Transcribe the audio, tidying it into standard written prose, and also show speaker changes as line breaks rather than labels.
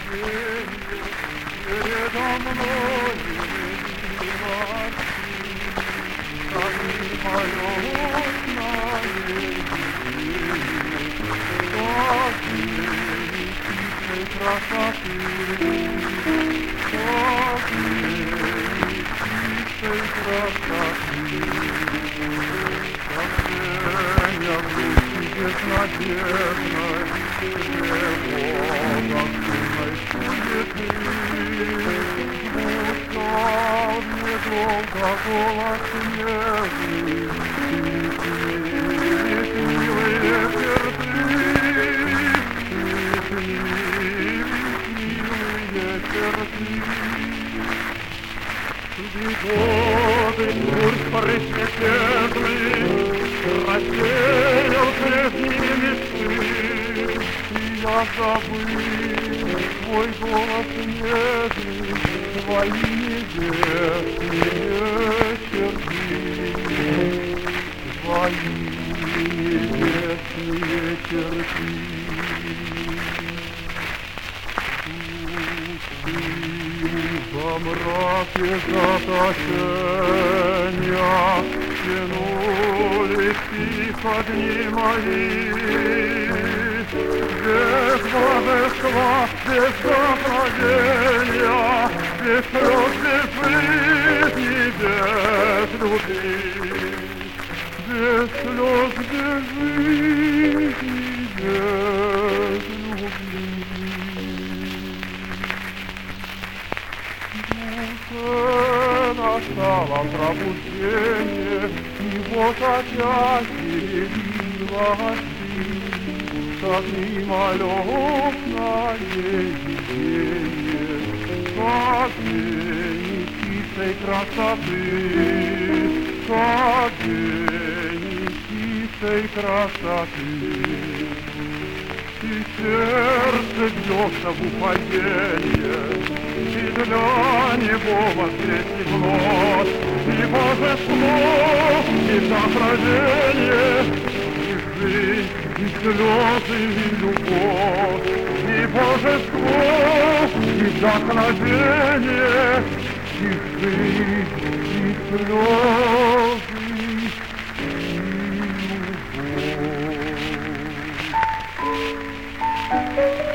передо мною как мимолетная птичьей красоты, птичьей красоты. Сообщения в духе безнадежной, тревогой суеты, звучал недолго голос нежный, милые сердцы, милые сердцы. Годы курс пресветлый рассеял прежние мечты, и я забыл твой голос нежный, твои небесные черты, твои небесные черты. Во мраке заточения тянулись тихо дни мои, без божества, без направления, без слез, без жизни, без любви, без слез, без жизни, без любви. Настало пробуждение, и вот опять переливости, как мимолетное видение, как день чистой красоты, как день чистой красоты. И сердце бьется в упадение, и для него воскресный плод, и божество, и сохранение, и жизнь, и слезы, и любовь, и божество, и вдохновение, и жизнь, и слезы, и любовь.